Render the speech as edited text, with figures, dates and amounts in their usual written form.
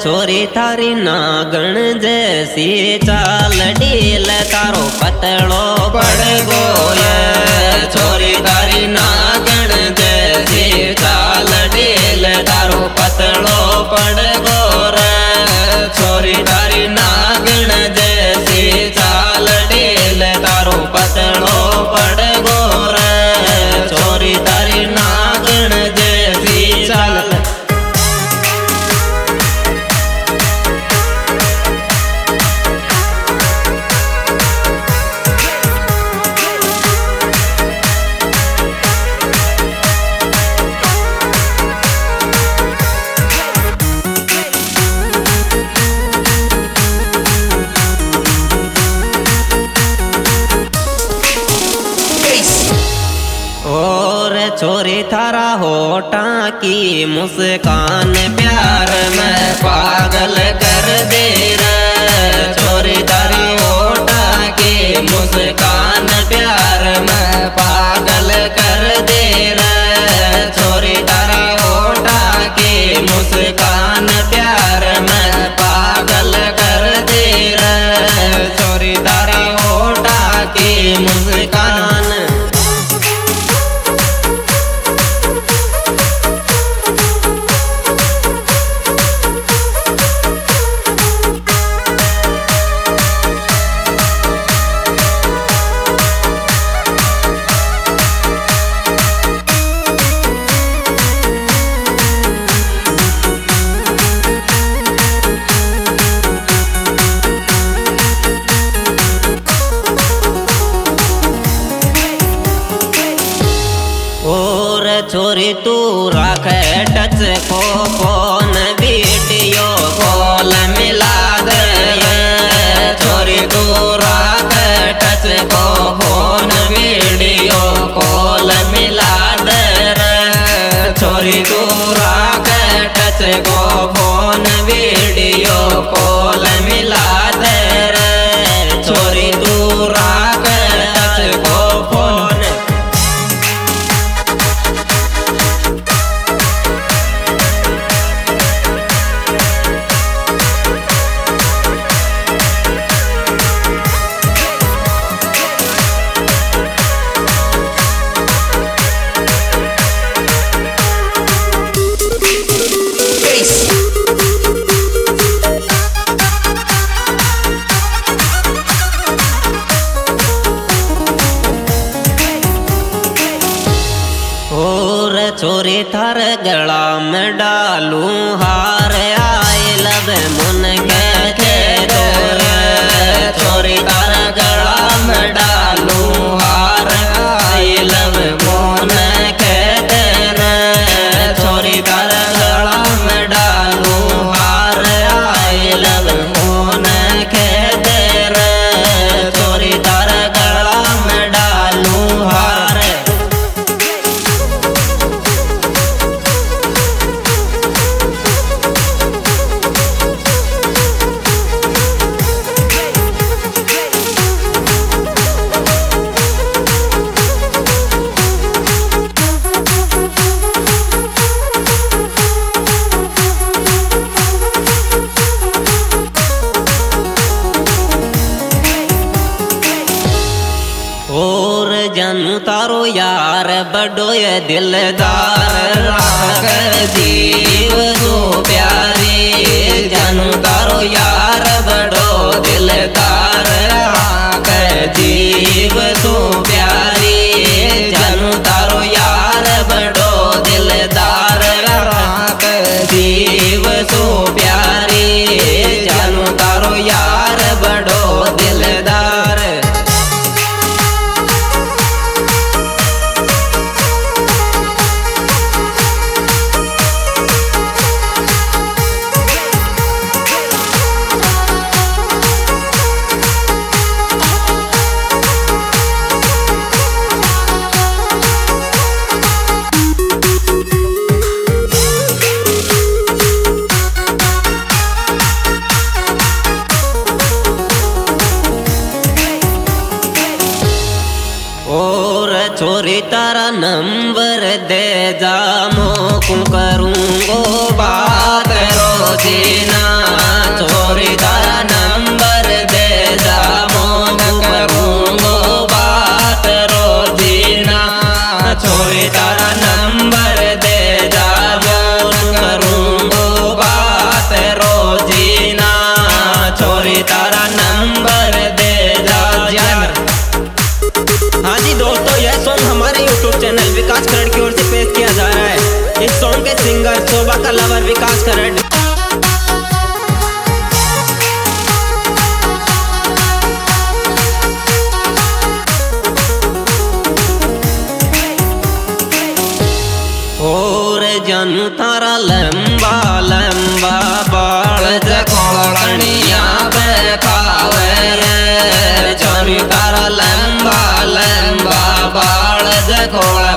छोरी थारी नागण जैसी चाल ढील तारो पतलो पड़ गोया। छोरी थारी नागण जैसी चाल ढील तारो पतलो पड़ गोरा। छोरी थारी नागण जैसी चाल ढील तारो पतलो पड़ गोरा। छोरी थारी नागण जैसी चाल छोरी थारा होठा की मुस्कान प्यार में पागल कर दे रे। छोरी थारी होठा की मुस्कान प्यार में पागल कर दे रे। छोरी थारा होठा की मुस्कान प्यार में पागल कर दे रे। छोरी थारी होठा की मुस्कान छोरी तू राख टच को फोन वीडियो कॉल मिला दे। छोरी तू राख टच को फोन वीडियो कॉल मिला दे रे। छोरी तू राख टच को फोन वीडियो कॉल मिला दे रे। छोरी तू राख टच को फोन छोरी थार गला में डालू हार आए लब मुन के दौर। छोरी थार गला में डालू हार आए लब मुन के दौर। छोरी थार गला में डालू हार आए लब मुन के दौर। छोरी थार गला में डालू हार जानू तारो यार बड़ो ये दिलदार राग जीव सो प्यारी। जानू तारो यार बड़ो दिलदार राग जीव सो प्यारी। जानू तारो यार बड़ो दिलदार राग जीव सो प्यारी। जानू तारो यार बड़ो दिलदार कर शोभा का लवर विकास कर और जानू तारा लंबा लंबा बाल जकोड़निया बेखावे रे जानू तारा लंबा लंबा बाल जकोड़